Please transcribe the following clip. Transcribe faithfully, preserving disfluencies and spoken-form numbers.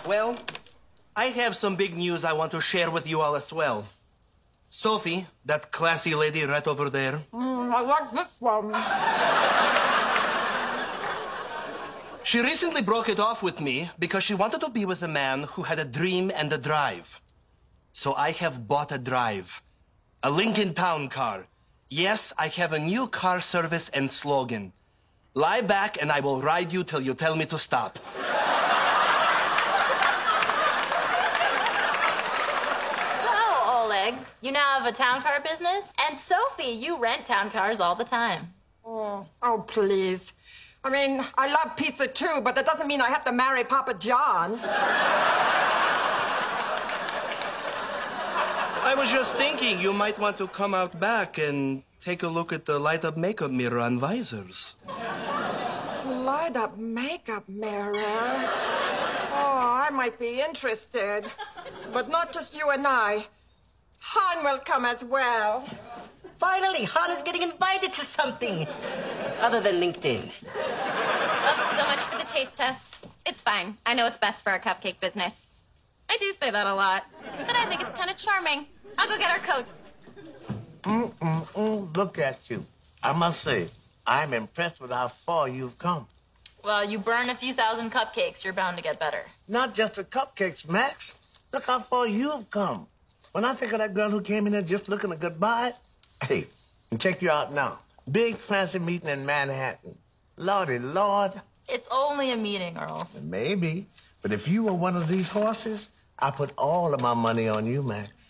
Well, I have some big news I want to share with you all as well. Sophie, that classy lady right over there. Mm, I like this one. She recently broke it off with me because she wanted to be with a man who had a dream and a drive. So I have bought a drive. A Lincoln Town car. Yes, I have a new car service and slogan. Lie back and I will ride you till you tell me to stop. Well, Oleg, you now have a town car business. And Sophie, you rent town cars all the time. Oh, oh, please. I mean, I love pizza too, but that doesn't mean I have to marry Papa John. I was just thinking you might want to come out back and take a look at the light-up makeup mirror on visors. Light-up makeup mirror? Oh, I might be interested. But not just you and I. Han will come as well. Finally, Han is getting invited to something other than LinkedIn. Oh, so much for the taste test. It's fine. I know what's best for our cupcake business. I do say that a lot, but I think it's kind of charming. I'll go get our coats. Mm-mm-mm, look at you. I must say, I'm impressed with how far you've come. Well, you burn a few thousand cupcakes, you're bound to get better. Not just the cupcakes, Max. Look how far you've come. When I think of that girl who came in there just looking a goodbye, hey, and check you out now. Big fancy meeting in Manhattan. Lordy Lord. It's only a meeting, Earl. Maybe. But if you were one of these horses, I put all of my money on you, Max.